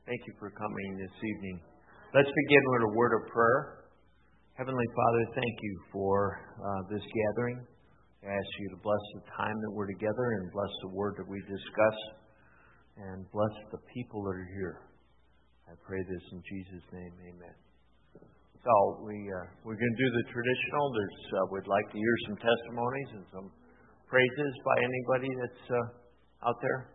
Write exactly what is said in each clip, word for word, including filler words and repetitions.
Thank you for coming this evening. Let's begin with a word of prayer. Heavenly Father, thank you for uh, this gathering. I ask you to bless the time that we're together and bless the word that we discuss and bless the people that are here. I pray this in Jesus' name, amen. So we, uh, we're going to do the traditional. There's, uh, we'd like to hear some testimonies and some praises by anybody that's uh, out there.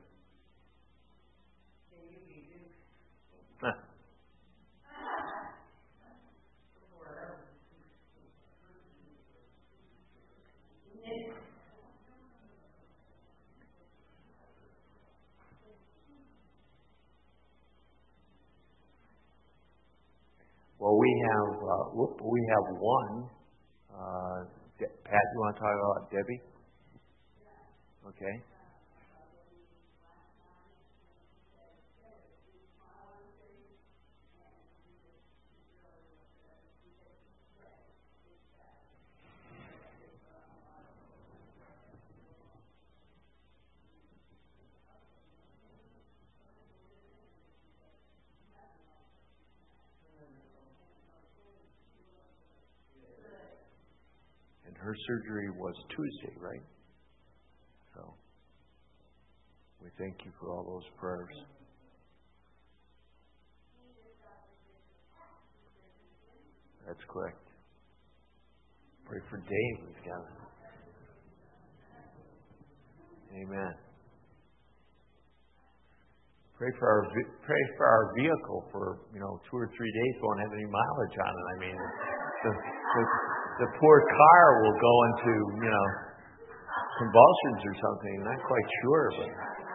Well, we have uh, whoop, we have one. Uh, De- Pat, you want to talk about Debbie? Okay. Her surgery was Tuesday, right? So, we thank you for all those prayers. That's correct. Pray for Dave. We've got it. Amen. Pray for our pray for our vehicle for you know two or three days. Won't have any mileage on it. I mean, the, the, the poor car will go into you know convulsions or something. I'm not quite sure, but.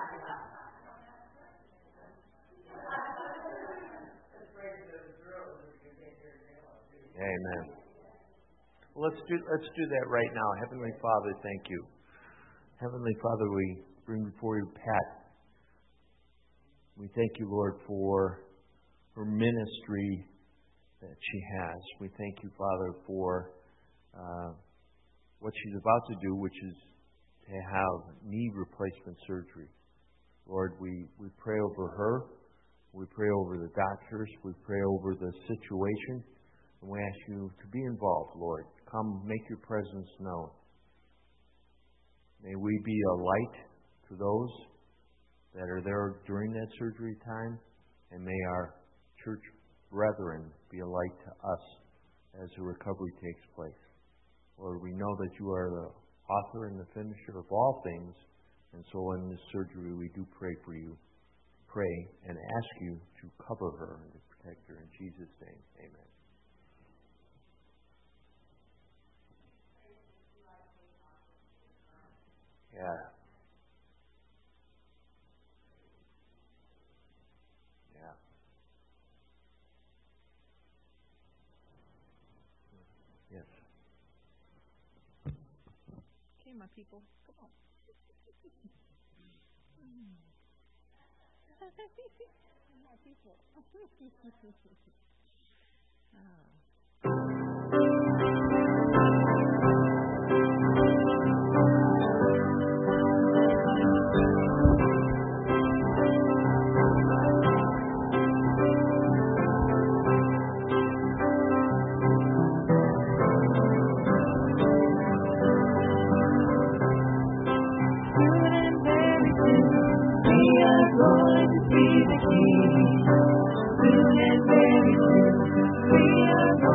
Amen. Well, let's do let's do that right now. Heavenly Father, thank you. Heavenly Father, we bring before you Pat. We thank you, Lord, for her ministry that she has. We thank you, Father, for uh, what she's about to do, which is to have knee replacement surgery. Lord, we, we pray over her. We pray over the doctors. We pray over the situation. And we ask you to be involved, Lord. Come, make your presence known. May we be a light to those that are there during that surgery time, and may our church brethren be a light to us as the recovery takes place. Lord, we know that you are the author and the finisher of all things, and so in this surgery we do pray for you. Pray and ask you to cover her and to protect her. In Jesus' name, amen. Yeah. Yes. Okay, my people, come on. My people. oh. Soon and very soon we are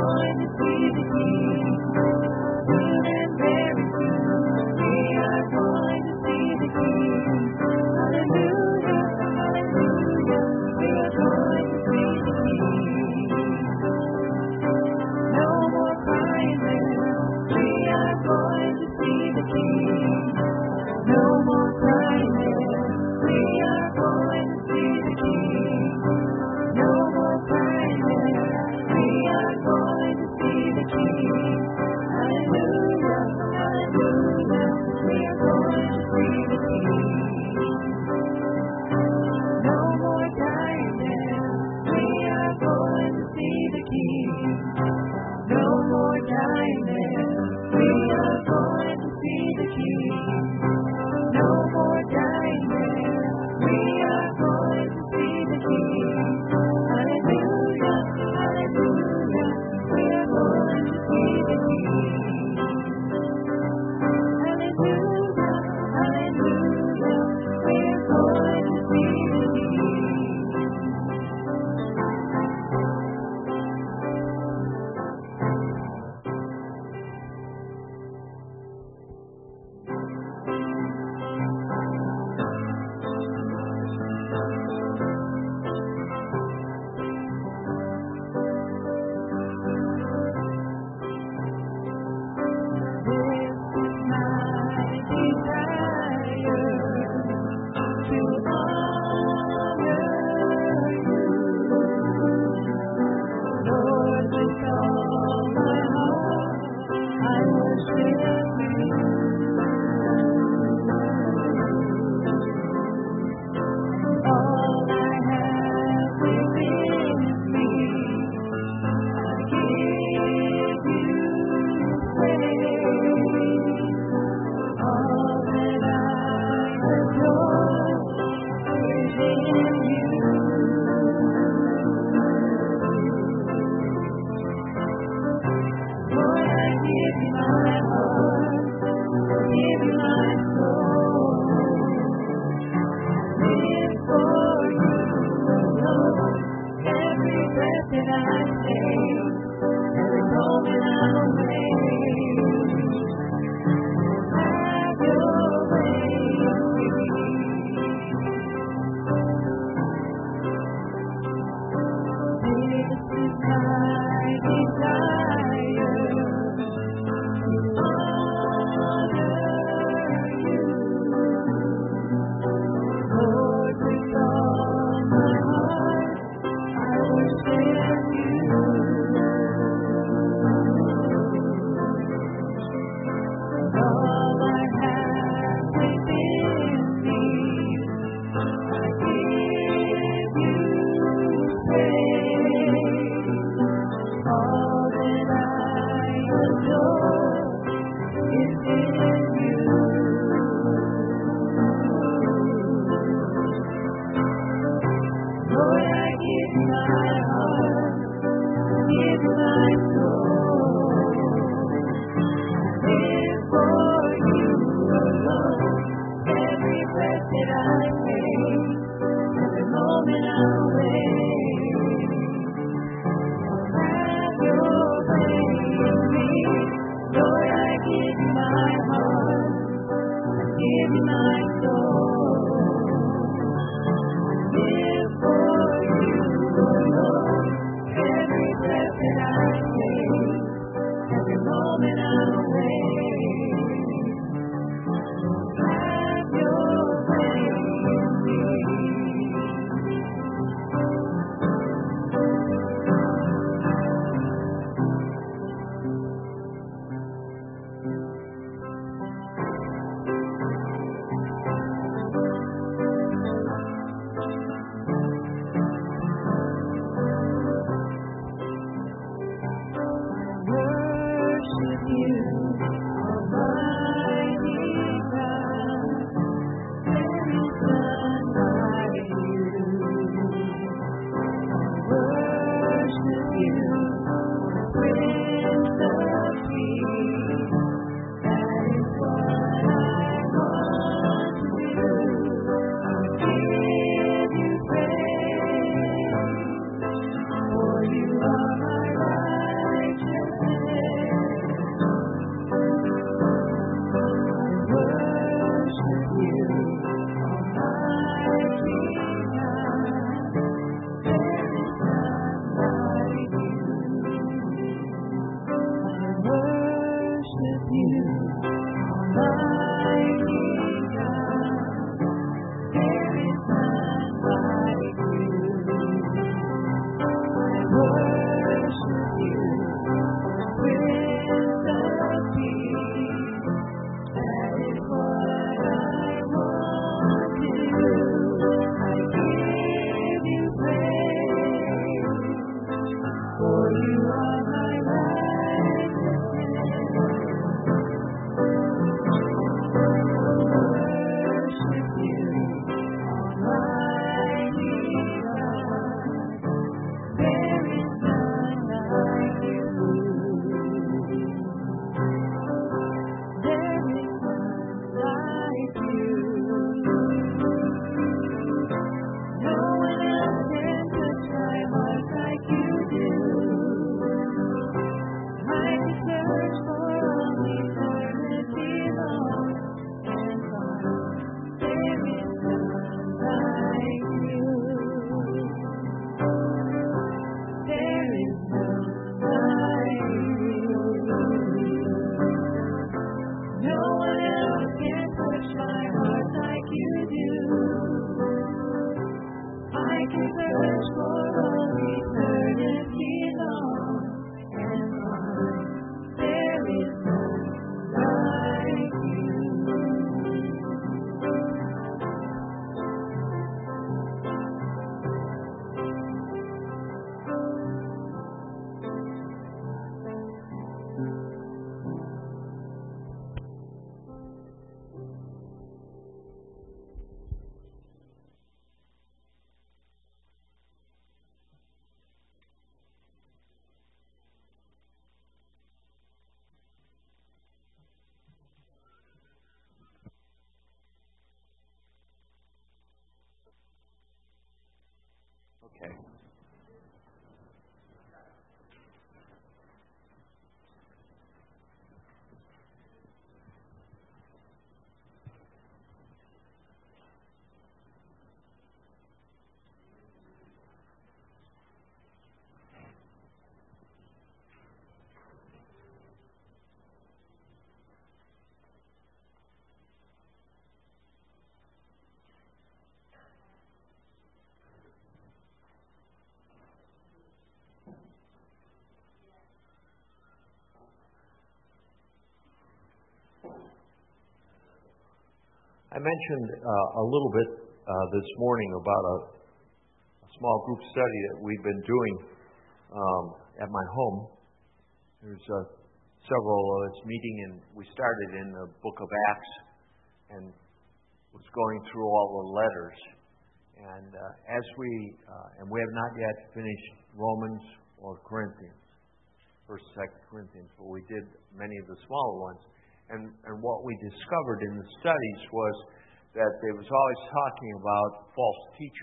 moment I'll wait. Have your way in me. Lord, I give you my heart. I give you my soul. Live for you, Lord. Every breath that I take, every moment I'll wait. Have your way in me. Worship you, Almighty God. There is none like you. Worship you, Prince of Peace. That is what I want to do. I'll give you praise, for you are my righteousness. Worship you, Almighty God. There is none like you. Worship you, Almighty God. There is none like you. Worship you, Prince of Peace. That is what I want to do. I give you praise, for you are my righteousness. Worship you, Almighty God. There is none like you. There is none like you. No one else can touch my heart like you do. I can search for all eternity long and find there is none like you. There is none like you. No one else can touch my heart like you do. I can search for all eternity long and find there is none like you. Okay. I mentioned uh, a little bit uh, this morning about a, a small group study that we've been doing um, at my home. There's uh, several of us meeting, and we started in the book of Acts and was going through all the letters. And uh, as we, uh, and we have not yet finished Romans or Corinthians, First, Second Corinthians, but we did many of the smaller ones. And, and what we discovered in the studies was that they was always talking about false teachers.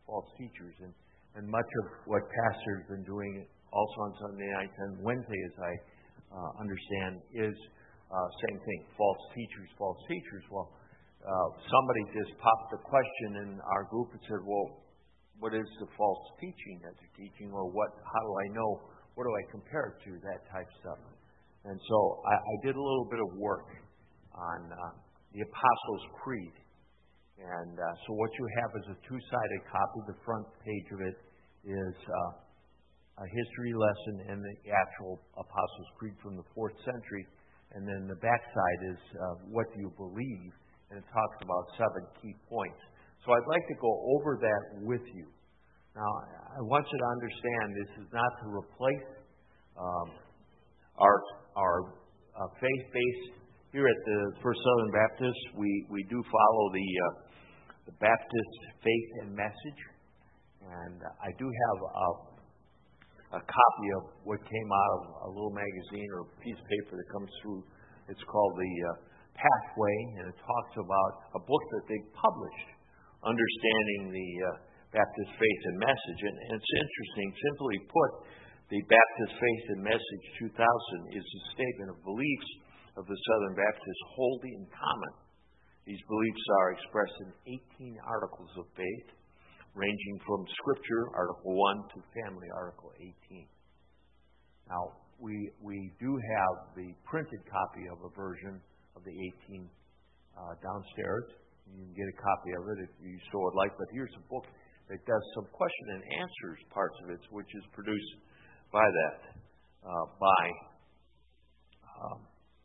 false teachers. And, and much of what Pastor has been doing also on Sunday nights and Wednesday, as I uh, understand, is uh, same thing, false teachers, false teachers. Well, uh, somebody just popped the question in our group and said, well, what is the false teaching that they're teaching, or what? How do I know? What do I compare it to? That type of stuff. And so I, I did a little bit of work on uh, the Apostles' Creed. And uh, so what you have is a two-sided copy. The front page of it is uh, a history lesson and the actual Apostles' Creed from the fourth century. And then the back side is uh, what do you believe? And it talks about seven key points. So I'd like to go over that with you. Now, I want you to understand this is not to replace um, our our uh, faith base. Here at the First Southern Baptist, we, we do follow the, uh, the Baptist faith and message. And uh, I do have a, a copy of what came out of a little magazine or piece of paper that comes through. It's called the uh, Pathway, and it talks about a book that they published, Understanding the uh, Baptist Faith and Message. And, and it's interesting. Simply put, the Baptist Faith and Message two thousand is a statement of beliefs of the Southern Baptists hold in common. These beliefs are expressed in eighteen articles of faith, ranging from Scripture, Article one, to Family, Article eighteen. Now, we we do have the printed copy of a version of the eighteen uh, downstairs. You can get a copy of it if you so would like. But here's a book that does some question and answers parts of it, which is produced by that, uh, by um,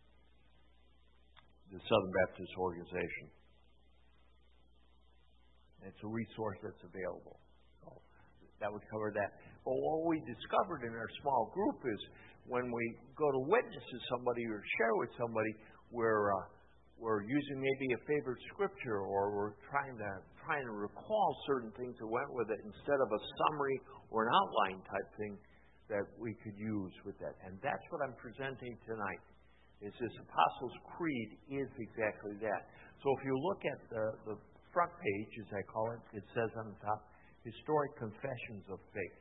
the Southern Baptist Organization. It's a resource that's available. So that would cover that. But what we discovered in our small group is when we go to witness to somebody or share with somebody, we're uh, we're using maybe a favorite scripture, or we're trying to trying to recall certain things that went with it instead of a summary or an outline type thing that we could use with that. And that's what I'm presenting tonight. Is this Apostles' Creed is exactly that. So if you look at the, the front page, as I call it, it says on the top, Historic Confessions of Faith.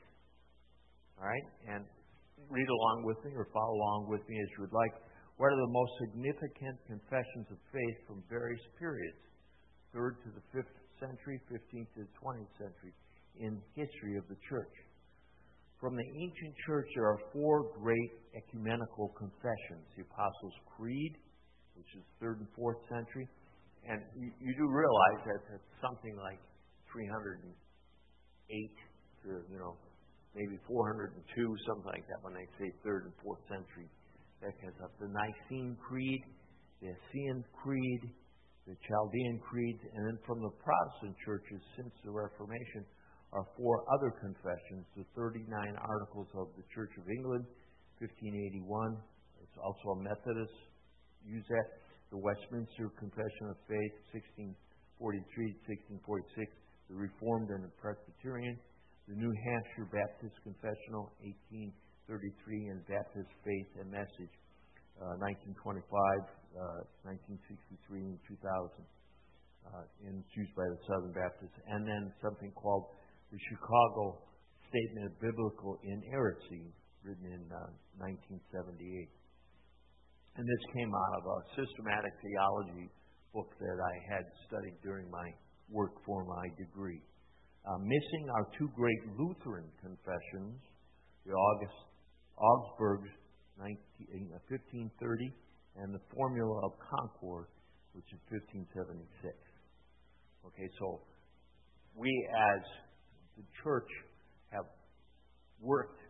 All right? And read along with me or follow along with me as you would like. What are the most significant confessions of faith from various periods? Third to the fifth century, fifteenth to the twentieth century in history of the church. From the ancient church, there are four great ecumenical confessions. The Apostles' Creed, which is third and fourth century. And you, you do realize that it's something like three hundred eight to, you know, maybe four hundred two, something like that when they say third and fourth century. That has up the Nicene Creed, the Essenes Creed, the Chaldean Creeds, and then from the Protestant churches since the Reformation are four other confessions, the thirty-nine Articles of the Church of England, fifteen eighty-one. It's also a Methodist, use that. The Westminster Confession of Faith, sixteen forty-three to sixteen forty-six. The Reformed and the Presbyterian. The New Hampshire Baptist Confessional, eighteen thirty-three, and Baptist Faith and Message, uh, nineteen twenty-five, uh, nineteen sixty-three, and two thousand, uh, in, used by the Southern Baptists. And then something called the Chicago Statement of Biblical Inerrancy, written in uh, nineteen seventy-eight. And this came out of a systematic theology book that I had studied during my work for my degree. Uh, missing are two great Lutheran confessions, the August, Augsburg's fifteen thirty and the Formula of Concord, which is fifteen seventy-six. Okay, so we as the church have worked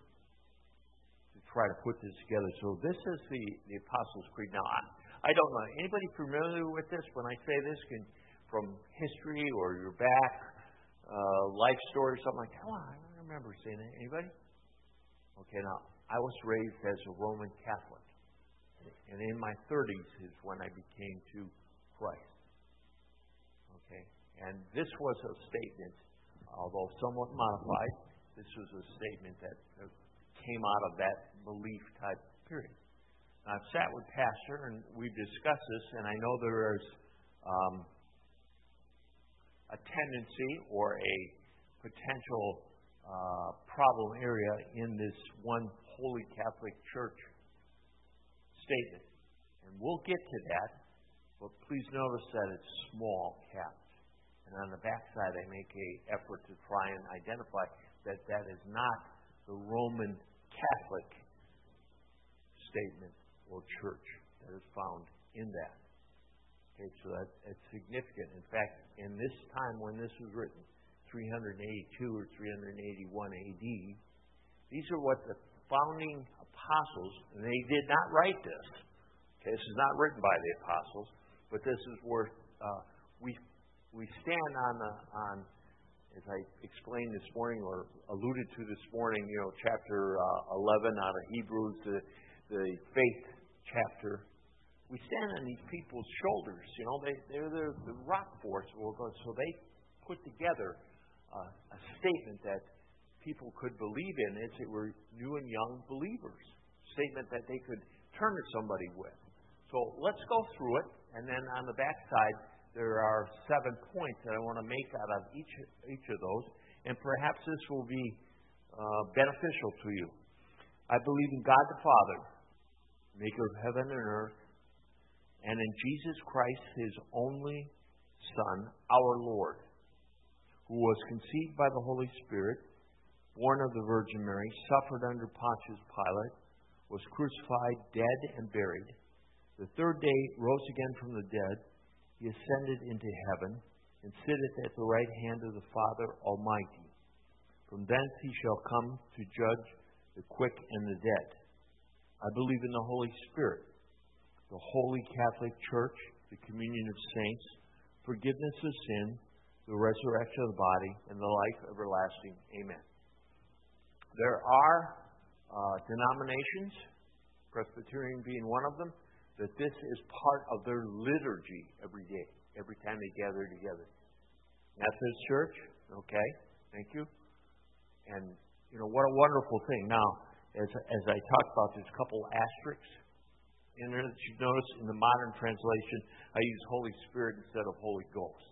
to try to put this together. So this is the, the Apostles' Creed. Now, I, I don't know. Anybody familiar with this? When I say this, can from history or your back, uh, life story, something like that? Oh, I don't remember saying it. Anybody? Okay, now, I was raised as a Roman Catholic. And in my thirties is when I became to Christ. Okay? And this was a statement, although somewhat modified, this was a statement that came out of that belief type period. Now, I've sat with Pastor and we've discussed this, and I know there is um, a tendency or a potential uh, problem area in this one Holy Catholic Church statement. And we'll get to that, but please notice that it's small caps. And on the backside, I make an effort to try and identify that that is not the Roman Catholic statement or church that is found in that. Okay, so that, that's significant. In fact, in this time when this was written, three eighty-two or three eighty-one A D, these are what the founding apostles, and they did not write this. Okay, this is not written by the apostles, but this is where uh, we we stand on the on, as I explained this morning or alluded to this morning. You know, chapter uh, eleven out of Hebrews, the the faith chapter. We stand on these people's shoulders. You know, they they're the, the rock force. So they put together uh, a statement that people could believe in as they were new and young believers. Statement that they could turn to somebody with. So let's go through it, and then on the backside there are seven points that I want to make out of each each of those, and perhaps this will be uh, beneficial to you. I believe in God the Father, maker of heaven and earth, and in Jesus Christ, His only Son, our Lord, who was conceived by the Holy Spirit, born of the Virgin Mary, suffered under Pontius Pilate, was crucified, dead, and buried. The third day rose again from the dead. He ascended into heaven, and sitteth at the right hand of the Father Almighty. From thence He shall come to judge the quick and the dead. I believe in the Holy Spirit, the Holy Catholic Church, the communion of saints, forgiveness of sin, the resurrection of the body, and the life everlasting. Amen. There are uh, denominations, Presbyterian being one of them, that this is part of their liturgy every day, every time they gather together. Methodist Church, okay, thank you. And, you know, what a wonderful thing. Now, as, as I talked about, there's a couple asterisks in there that you've noticed. In the modern translation, I use Holy Spirit instead of Holy Ghost.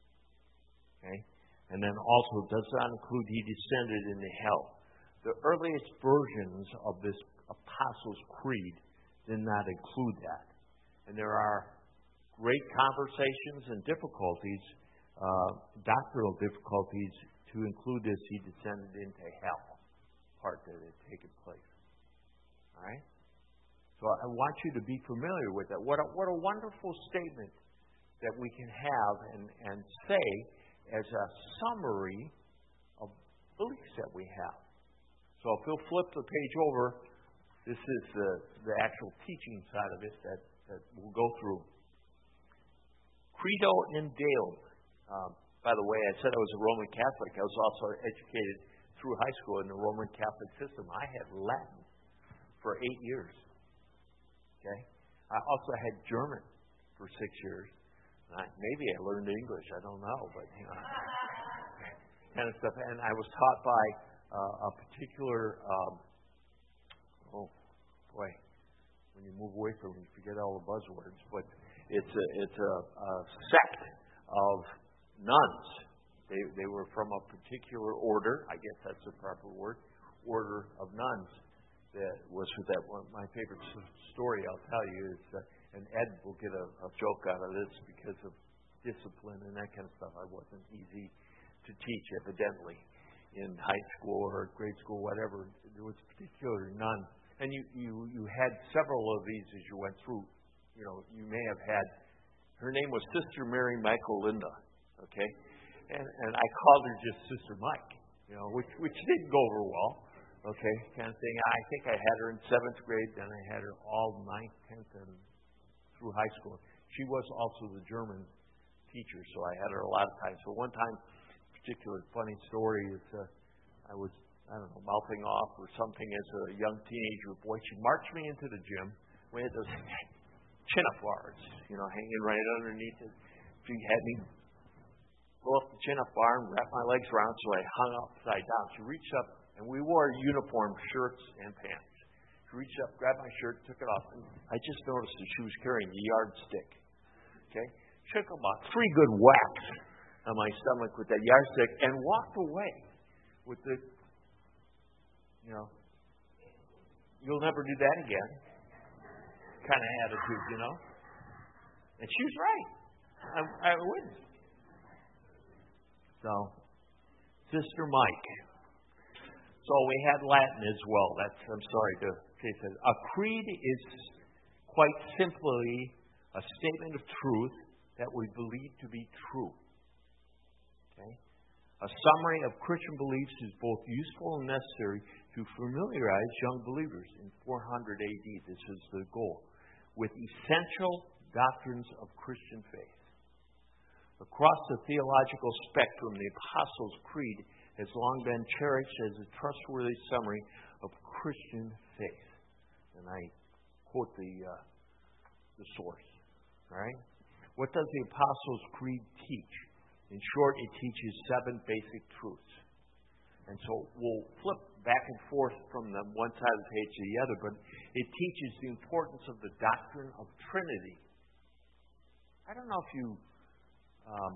Okay? And then also, does not include He descended into hell. The earliest versions of this Apostles' Creed did not include that. And there are great conversations and difficulties, uh, doctrinal difficulties, to include this, He descended into hell, part that had taken place. All right? So I want you to be familiar with that. What a, what a wonderful statement that we can have and, and say as a summary of beliefs that we have. So if you'll flip the page over, this is the, the actual teaching side of it that, that we'll go through. Credo in Deum. Um, by the way, I said I was a Roman Catholic. I was also educated through high school in the Roman Catholic system. I had Latin for eight years. Okay? I also had German for six years. I, maybe I learned English. I don't know, but you know, kind of stuff. And I was taught by uh, a particular. Um, oh boy, when you move away from it, you forget all the buzzwords. But it's a it's a, a sect of nuns. They they were from a particular order. I guess that's the proper word. Order of nuns. That was that one. My favorite story I'll tell you is, uh, and Ed will get a, a joke out of this because of discipline and that kind of stuff. I wasn't easy to teach, evidently, in high school or grade school, whatever. There was a particular nun, and you you you had several of these as you went through. You know, you may have had. Her name was Sister Mary Michael Linda. Okay, and and I called her just Sister Mike. You know, which which didn't go over well. Okay, kind of thing. I think I had her in seventh grade, then I had her all ninth, tenth, and through high school. She was also the German teacher, so I had her a lot of times. So one time, particular funny story is uh, I was, I don't know, mouthing off or something as a young teenager boy. She marched me into the gym. We had those chin-up bars, you know, hanging right underneath it. She had me go up the chin-up bar and wrap my legs around, so I hung upside down. She reached up. And we wore uniform shirts and pants. She reached up, grabbed my shirt, took it off. And I just noticed that she was carrying a yardstick. Okay? She took about three good whacks on my stomach with that yardstick and walked away with the, you know, you'll never do that again kind of attitude, you know. And she was right. I, I wouldn't. So, Sister Mike. So we had Latin as well. That's, I'm sorry to say that. A creed is quite simply a statement of truth that we believe to be true. Okay? A summary of Christian beliefs is both useful and necessary to familiarize young believers. In four hundred A D, this is the goal, with essential doctrines of Christian faith. Across the theological spectrum, the Apostles' Creed has long been cherished as a trustworthy summary of Christian faith. And I quote the uh, the source. All right? What does the Apostles' Creed teach? In short, it teaches seven basic truths. And so we'll flip back and forth from the one side of the page to the other, but it teaches the importance of the doctrine of Trinity. I don't know if you um,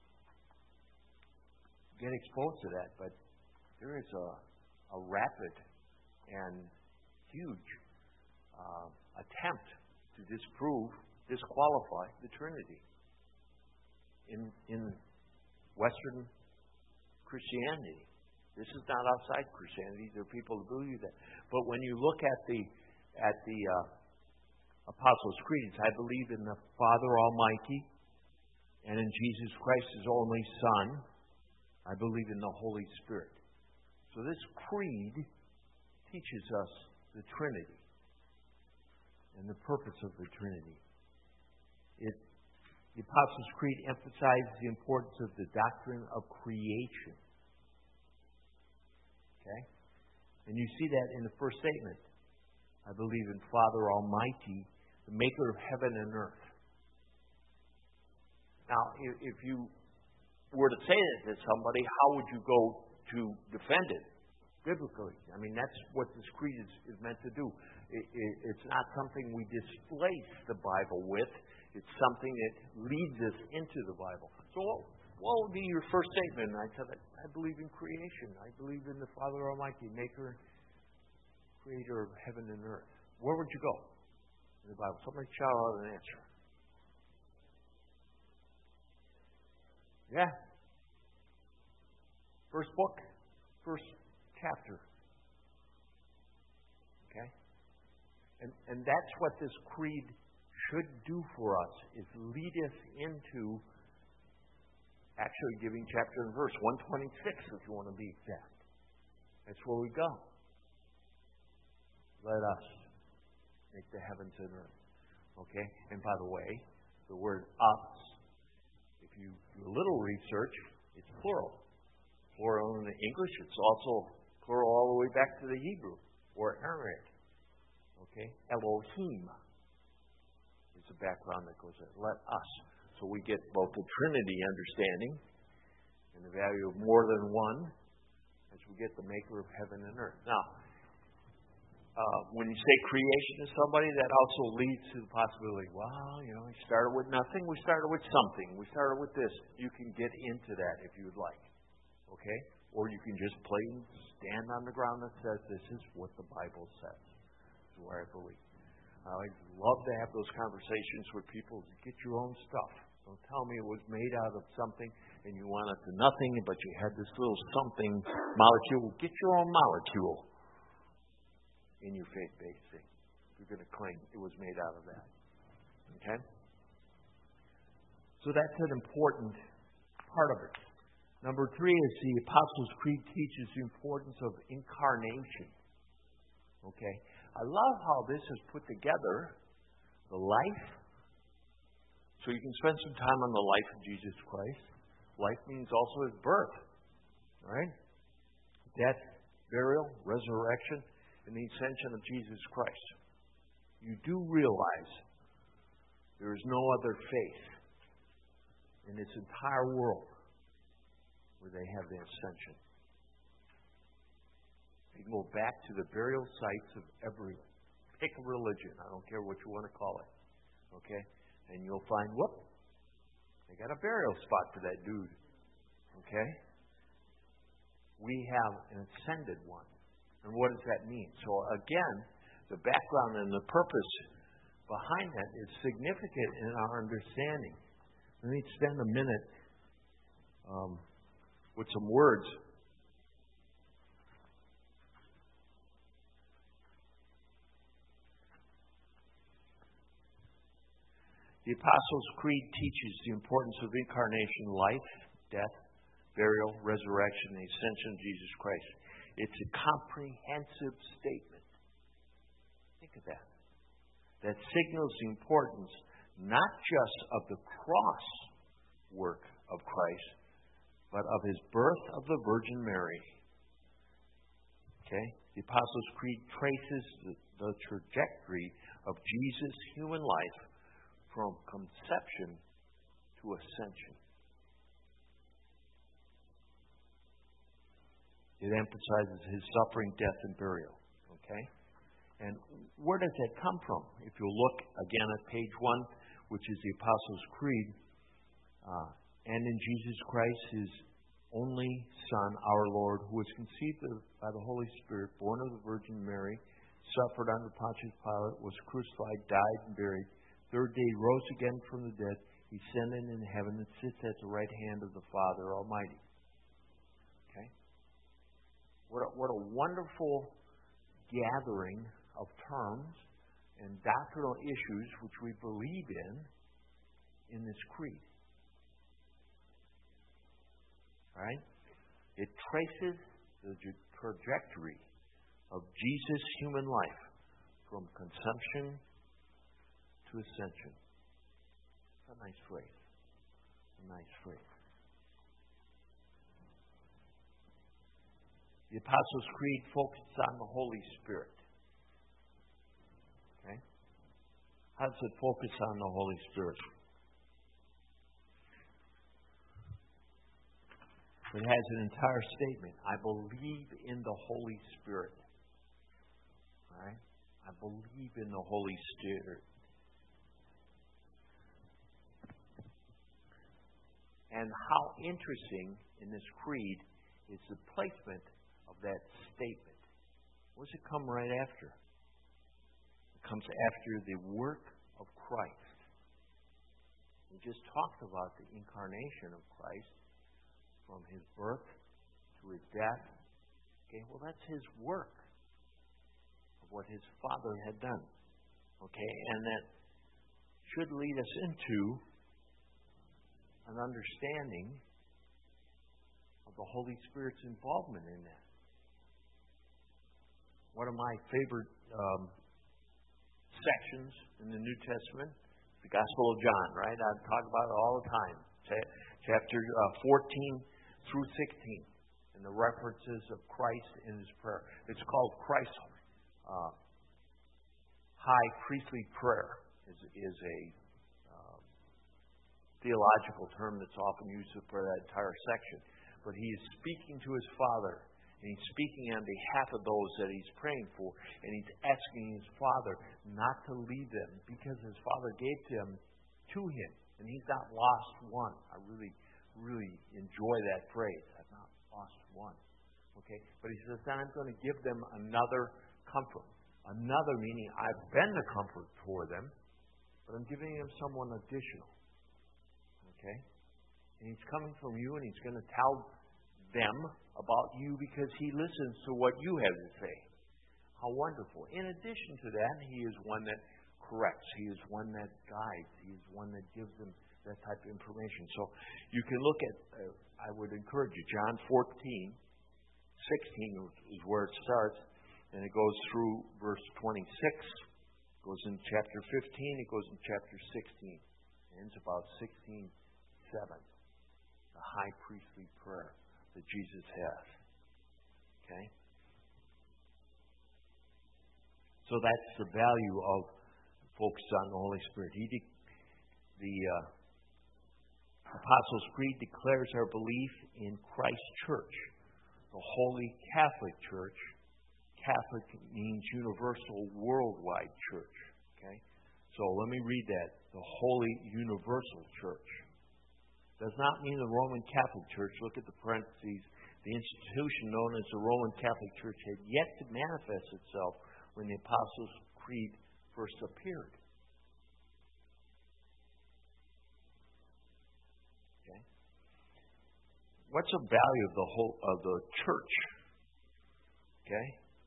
get exposed to that, but there is a, a rapid and huge uh, attempt to disprove, disqualify the Trinity in in Western Christianity. This is not outside Christianity. There are people who believe that. But when you look at the at the uh, Apostles' Creeds, I believe in the Father Almighty and in Jesus Christ, His only Son. I believe in the Holy Spirit. So this creed teaches us the Trinity and the purpose of the Trinity. It, the Apostles' Creed emphasizes the importance of the doctrine of creation. Okay? And you see that in the first statement. I believe in Father Almighty, the maker of heaven and earth. Now, if you were to say that to somebody, how would you go to defend it biblically? I mean, that's what this creed is, is meant to do. It, it, it's not something we displace the Bible with. It's something that leads us into the Bible. So what, what would be your first statement? And I said, I believe in creation. I believe in the Father Almighty, maker, creator of heaven and earth. Where would you go in the Bible? Somebody shout out an answer. Yeah. First book, first chapter. Okay? And and that's what this creed should do for us, is lead us into actually giving chapter and verse. one twenty-six, if you want to be exact. That's where we go. Let us make the heavens and earth. Okay? And by the way, the word us, if you do a little research, it's plural. Plural in the English, it's also plural all the way back to the Hebrew or Aramaic. Okay? Elohim is the background that goes there. Let us. So we get both the Trinity understanding and the value of more than one as we get the maker of heaven and earth. Now, uh, when you say creation to somebody, that also leads to the possibility, well, you know, we started with nothing, we started with something, we started with this. You can get into that if you would like. Okay? Or you can just plain stand on the ground that says this is what the Bible says. This is where I believe. I love to have those conversations with people. Get your own stuff. Don't tell me it was made out of something and you want it to nothing, but you had this little something molecule. Get your own molecule in your faith-based thing. You're going to claim it was made out of that. Okay? So that's an important part of it. Number three is the Apostles' Creed teaches the importance of incarnation. Okay? I love how this is put together. The life. So you can spend some time on the life of Jesus Christ. Life means also His birth. All right? Death, burial, resurrection, and the ascension of Jesus Christ. You do realize there is no other faith in this entire world where they have the ascension. You can go back to the burial sites of every, pick a religion, I don't care what you want to call it, okay? And you'll find, whoop, they got a burial spot for that dude Okay? We have an ascended one. And what does that mean? So again, the background and the purpose behind that is significant in our understanding. Let me spend a minute um, with some words. The Apostles' Creed teaches the importance of incarnation, life, death, burial, resurrection, and the ascension of Jesus Christ. It's a comprehensive statement. Think of that. That signals the importance not just of the cross work of Christ, but of His birth of the Virgin Mary. Okay? The Apostles' Creed traces the, the trajectory of Jesus' human life from conception to ascension. It emphasizes His suffering, death, and burial. Okay? And where does that come from? If you look again at page one, which is the Apostles' Creed, uh, and in Jesus Christ, His only Son, our Lord, who was conceived by the Holy Spirit, born of the Virgin Mary, suffered under Pontius Pilate, was crucified, died, and buried. Third day, rose again from the dead. He ascended in heaven and sits at the right hand of the Father Almighty. Okay? What a, what a wonderful gathering of terms and doctrinal issues which we believe in in this creed. Right? It traces the trajectory of Jesus' human life from conception to ascension. A nice phrase. A nice phrase. The Apostles' Creed focuses on the Holy Spirit. Okay? How does it focus on the Holy Spirit? It has an entire statement. I believe in the Holy Spirit. All right? I believe in the Holy Spirit. And how interesting in this creed is the placement of that statement. What does it come right after? It comes after the work of Christ. We just talked about the incarnation of Christ from His birth to His death. Okay, well, that's His work of what His Father had done. Okay, and that should lead us into an understanding of the Holy Spirit's involvement in that. One of my favorite um, sections in the New Testament, the Gospel of John, right? I talk about it all the time. Chapter uh, fourteen through sixteen, and the references of Christ in His prayer. It's called Christ's uh, High Priestly Prayer. Is is a theological term that's often used for that entire section. But he is speaking to his Father, and he's speaking on behalf of those that he's praying for, and he's asking his Father not to leave them because his Father gave them to him, and he's not lost one. I really, really enjoy that phrase. I've not lost one. Okay? But he says, then I'm going to give them another comfort. Another meaning I've been the comfort for them, but I'm giving them someone additional. Okay? And He's coming from you, and He's going to tell them about you because He listens to what you have to say. How wonderful. In addition to that, He is one that corrects. He is one that guides. He is one that gives them that type of information. So you can look at, uh, I would encourage you, John fourteen, sixteen is where it starts, and it goes through verse twenty-six, goes in chapter fifteen, it goes in chapter sixteen. It ends about sixteen. Seven, the high priestly prayer that Jesus has. Okay? So that's the value of focus on the Holy Spirit. He de- the uh, Apostles' Creed declares our belief in Christ's church, the Holy Catholic Church. Catholic means universal, worldwide church. Okay? So let me read that. The Holy Universal Church. Does not mean the Roman Catholic Church. Look at the parentheses. The institution known as the Roman Catholic Church had yet to manifest itself when the Apostles' Creed first appeared. Okay? What's the value of the whole of the church? Okay?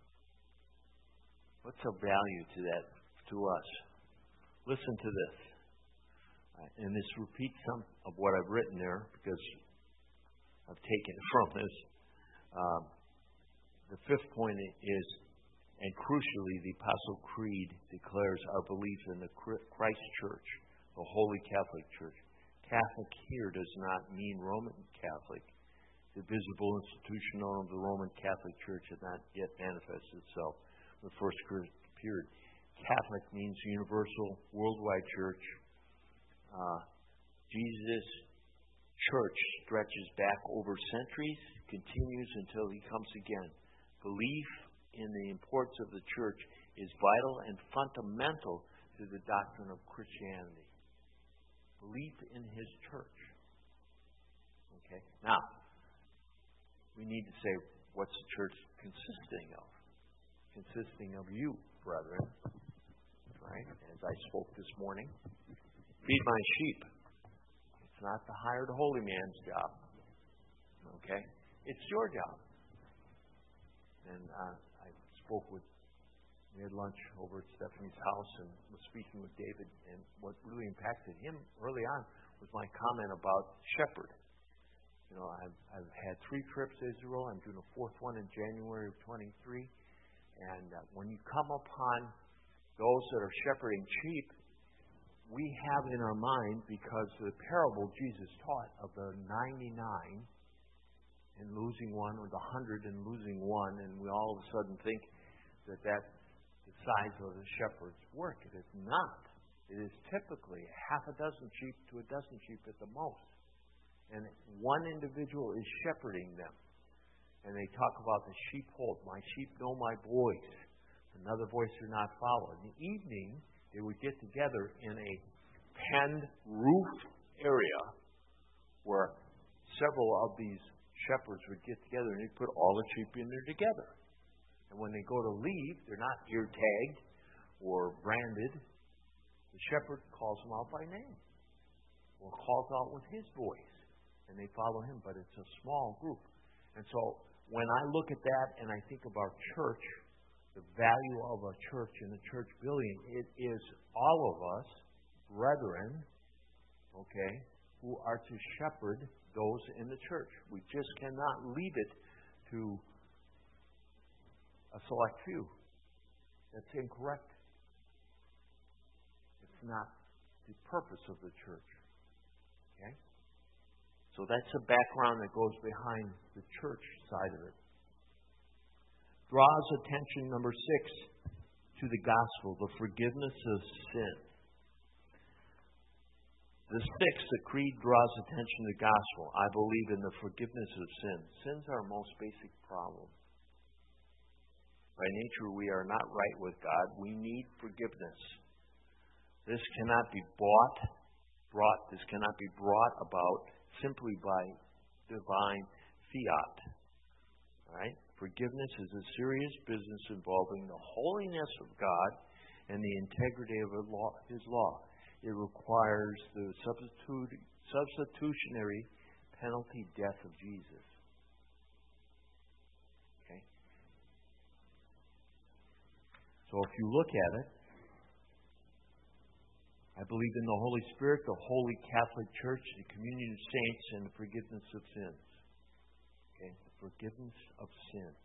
What's the value to that to us? Listen to this. And this repeats some of what I've written there because I've taken it from this. Um, the fifth point is, and crucially, the Apostle Creed declares our belief in the Christ Church, the Holy Catholic Church. Catholic here does not mean Roman Catholic. The visible institution known as the Roman Catholic Church has not yet manifested itself in the first period. Catholic means universal, worldwide church. Uh, Jesus' church stretches back over centuries, continues until he comes again. Belief in the importance of the church is vital and fundamental to the doctrine of Christianity. Belief in his church. Okay? Now, we need to say, what's the church consisting of? Consisting of you, brethren. Right? As I spoke this morning. Feed my sheep. It's not the hired holy man's job. Okay? It's your job. And uh, I spoke with, we had lunch over at Stephanie's house and was speaking with David. And what really impacted him early on was my comment about shepherd. You know, I've, I've had three trips to Israel. I'm doing a fourth one in January of twenty-three. And uh, when you come upon those that are shepherding sheep, we have in our mind, because the parable Jesus taught of the ninety-nine and losing one, or the hundred and losing one, and we all of a sudden think that that's the size of the shepherd's work. It is not. It is typically half a dozen sheep to a dozen sheep at the most. And one individual is shepherding them. And they talk about the sheepfold. My sheep know my voice. Another voice do not follow. In the evening, they would get together in a penned roof area where several of these shepherds would get together and they'd put all the sheep in there together. And when they go to leave, they're not ear tagged or branded. The shepherd calls them out by name or calls out with his voice, and they follow him, but it's a small group. And so when I look at that and I think about church, the value of a church and a church building, it is all of us, brethren, okay, who are to shepherd those in the church. We just cannot leave it to a select few. That's incorrect. It's not the purpose of the church. Okay? So that's the background that goes behind the church side of it. Draws attention, number six, to the gospel, the forgiveness of sin. The sixth, the creed draws attention to the gospel. I believe in the forgiveness of sin. Sin's our most basic problem. By nature, we are not right with God. We need forgiveness. This cannot be bought, brought, this cannot be brought about simply by divine fiat. All right? Forgiveness is a serious business involving the holiness of God and the integrity of His law. It requires the substitute, substitutionary penalty death of Jesus. Okay? So if you look at it, I believe in the Holy Spirit, the Holy Catholic Church, the communion of saints, and the forgiveness of sins. Okay? The forgiveness of sins.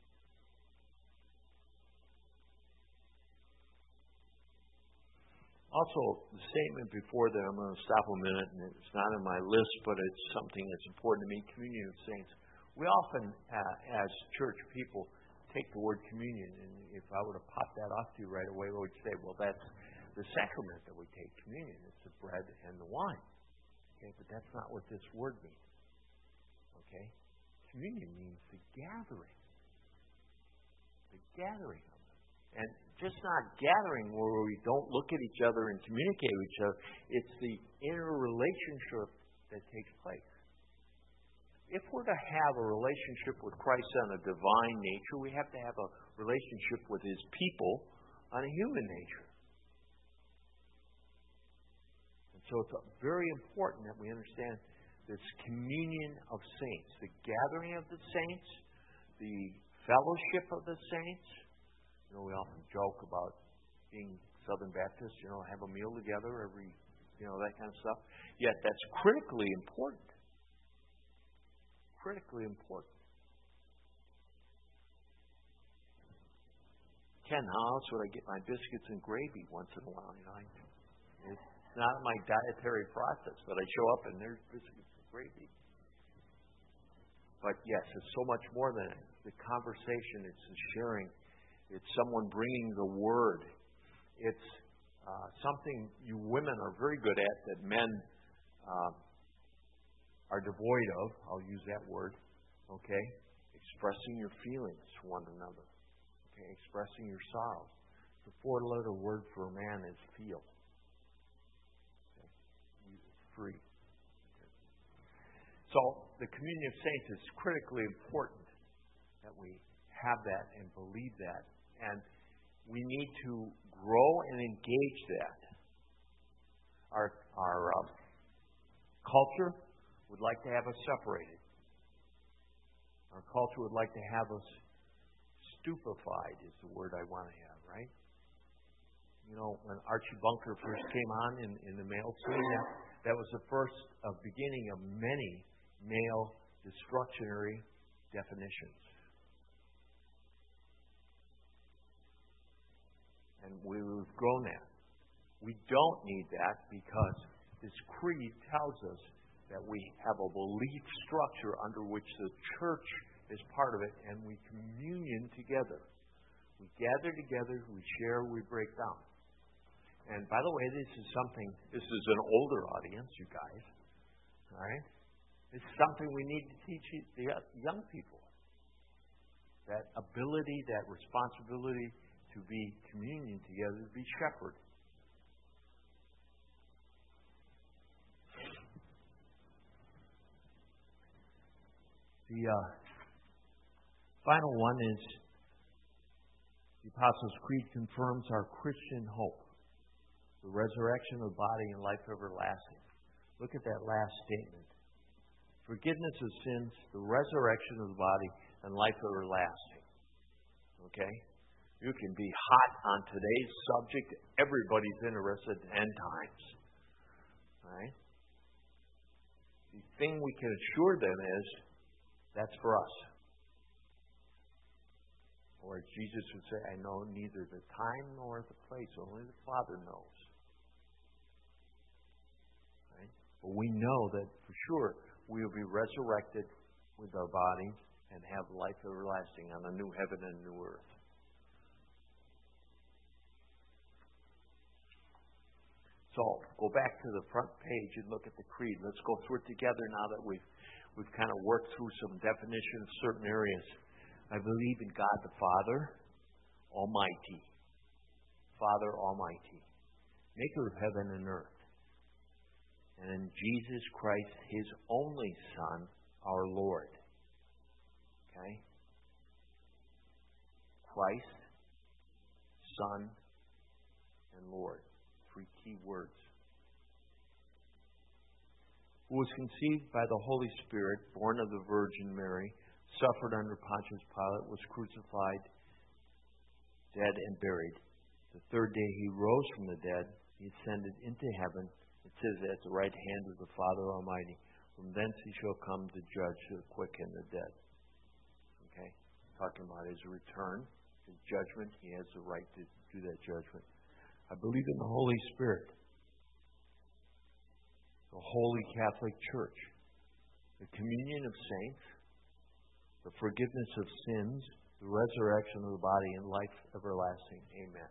Also, the statement before that, I'm going to stop a minute, and it's not on my list, but it's something that's important to me, communion of saints. We often, uh, as church people, take the word communion, and if I were to pop that off to you right away, we would say, well, that's the sacrament that we take, communion. It's the bread and the wine. Okay, but that's not what this word means. Okay? Communion means the gathering. The gathering of them. And just not gathering where we don't look at each other and communicate with each other. It's the interrelationship that takes place. If we're to have a relationship with Christ on a divine nature, we have to have a relationship with His people on a human nature. And so it's very important that we understand this communion of saints, the gathering of the saints, the fellowship of the saints. You know, we often joke about being Southern Baptists, you know, have a meal together every, you know, that kind of stuff. Yet that's critically important. Critically important. Ken, how else would I get my biscuits and gravy once in a while? You know, I, it's not my dietary process, but I show up and there's biscuits and gravy. But yes, it's so much more than it. The conversation, it's the sharing, it's someone bringing the word. It's uh, something you women are very good at that men uh, are devoid of. I'll use that word. Okay? Expressing your feelings to one another. Okay? Expressing your sorrows. The four-letter word for a man is feel. Okay? Free. Okay. So, the communion of saints is critically important that we have that and believe that. And we need to grow and engage that. Our, our uh, culture would like to have us separated. Our culture would like to have us stupefied, is the word I want to have, right? You know, when Archie Bunker first came on in, in the male scene, that, that was the first uh, beginning of many male destructionary definitions. And we've grown that. We don't need that because this creed tells us that we have a belief structure under which the church is part of it, and we communion together. We gather together, we share, we break down. And by the way, this is something, this is an older audience, you guys. All right? It's something we need to teach the young people. That ability, that responsibility to be communion together, to be shepherd. The uh, final one is the Apostles' Creed confirms our Christian hope, the resurrection of the body and life everlasting. Look at that last statement. Forgiveness of sins, the resurrection of the body, and life everlasting. Okay? You can be hot on today's subject. Everybody's interested in end times. Right? The thing we can assure them is that's for us. Or as Jesus would say, I know neither the time nor the place. Only the Father knows. Right? But we know that for sure we will be resurrected with our bodies and have life everlasting on a new heaven and new earth. So, go back to the front page and look at the creed. Let's go through it together now that we've we've kind of worked through some definition of certain areas. I believe in God the Father, Almighty. Father Almighty, maker of heaven and earth. And in Jesus Christ, His only Son, our Lord. Okay? Christ, Son, and Lord. Three key words. Who was conceived by the Holy Spirit, born of the Virgin Mary, suffered under Pontius Pilate, was crucified, dead, and buried. The third day He rose from the dead. He ascended into heaven. It says at the right hand of the Father Almighty. From thence He shall come to judge the quick and the dead. Okay? Talking about His return, His judgment. He has the right to do that judgment. I believe in the Holy Spirit, the Holy Catholic Church, the communion of saints, the forgiveness of sins, the resurrection of the body, and life everlasting. Amen.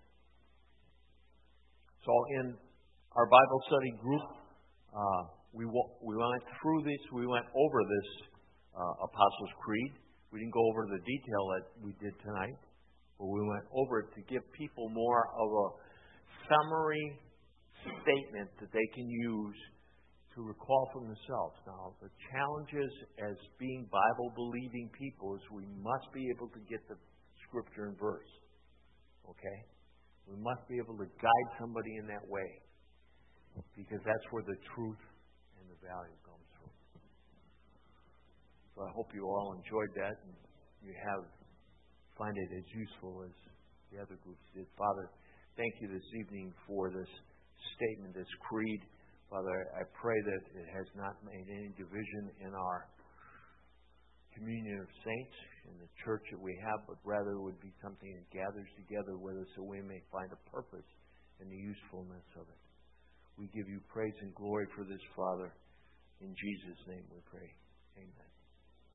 So in our Bible study group, uh, we, w- we went through this, we went over this uh, Apostles' Creed. We didn't go over the detail that we did tonight, but we went over it to give people more of a summary statement that they can use to recall from themselves. Now, the challenges as being Bible-believing people is we must be able to get the scripture and verse. Okay? We must be able to guide somebody in that way, because that's where the truth and the value comes from. So I hope you all enjoyed that and you have find it as useful as the other groups did. Father, thank you this evening for this statement, this creed. Father, I pray that it has not made any division in our communion of saints, in the church that we have, but rather it would be something that gathers together with us so we may find a purpose in the usefulness of it. We give you praise and glory for this, Father. In Jesus' name we pray. Amen.